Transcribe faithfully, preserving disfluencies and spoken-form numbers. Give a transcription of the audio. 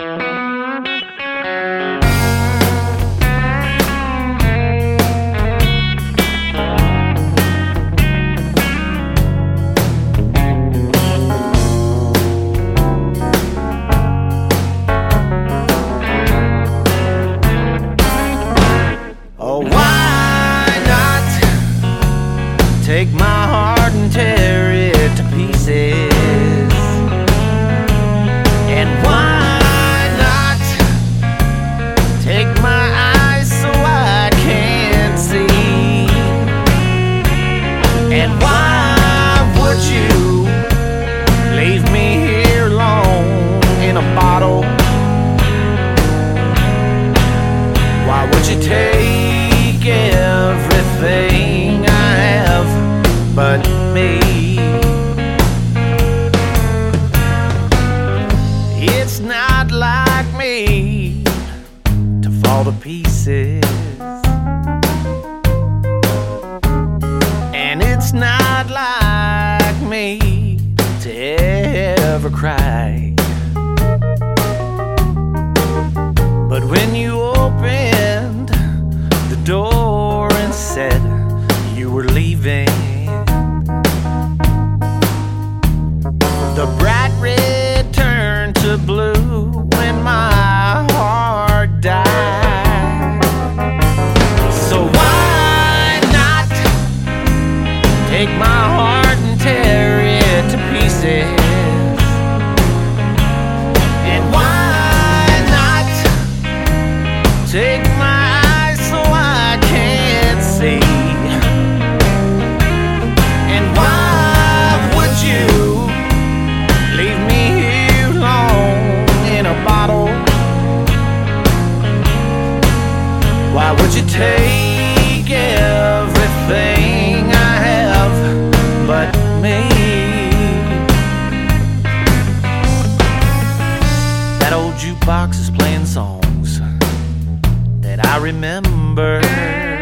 Oh, why not take my heart and tear it to pieces? And why not take my eyes so I can't see? And why would you leave me here alone in a bottle? Why would you take everything I have but me? It's not like me to fall to pieces, and it's not like me to ever cry. But when you opened the door and said you were leaving, the bright red turned to blue when my heart died. So why not take my heart and tear it to pieces? And why not take my eyes so I can't see? And why would you leave me here alone in a bottle? Why would you take everything I have but me? That old jukebox is playing songs that I remember.